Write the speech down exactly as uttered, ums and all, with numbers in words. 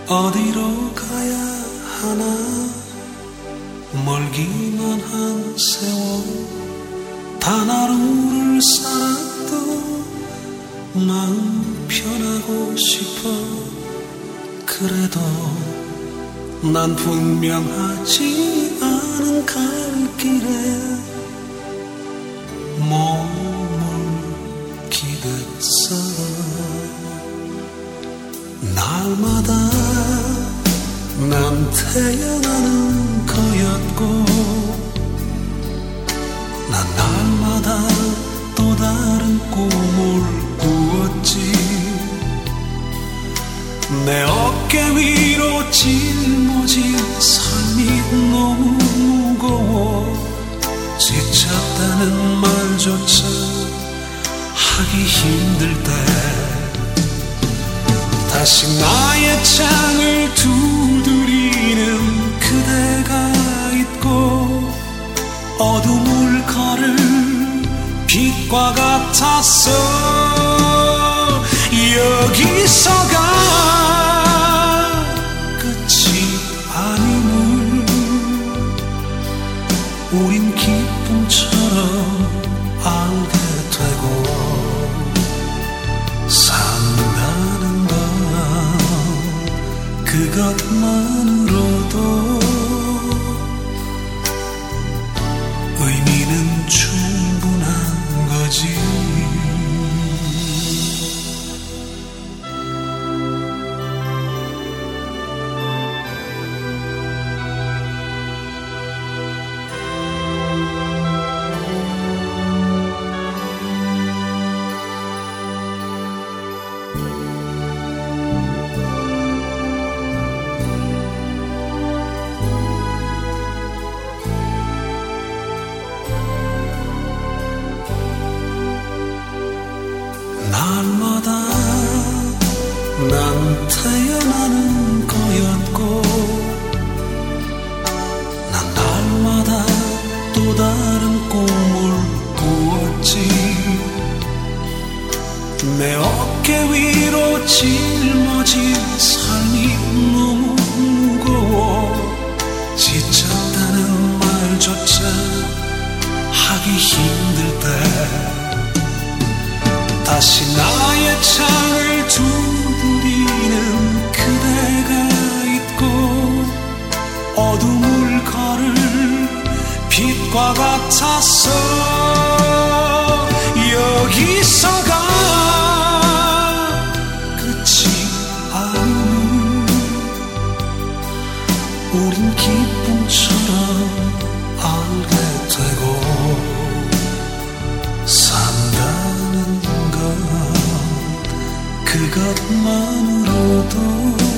어디로 가야 하나 멀기만 한 세월 단 하루를 살아도 마음 편하고 싶어. 그래도 난 분명하지 않은 갈 길에 몸을 기댔어. 날마다 난 태어나는 거였고 난 날마다 또 다른 꿈을 꾸었지. 내 어깨 위로 짊어진 삶이 너무 무거워 지쳤다는 말조차 하기 힘들 때 다시 나의 창을 두드리는 그대가 있고 어둠을 걸을 빛과 같았어. 여기서가 끝이 아님을 우린 기쁨처럼 알게 되고 산다는 것 그것만으로도 의미는 충분한 거지. 날마다 난 태어나는 거였고 난 날마다 또 다른 꿈을 꾸었지. 내 어깨 위로 짊어진 삶이 너무 무거워 지쳤다는 말조차 하기 힘들 때 다시 나의 창을 두드리는 그대가 있고 어둠을 걸을 빛과 같았어. 여기서가 끝이 아님을 우린 기쁨처럼 알게 되고 산다는 그것만으로도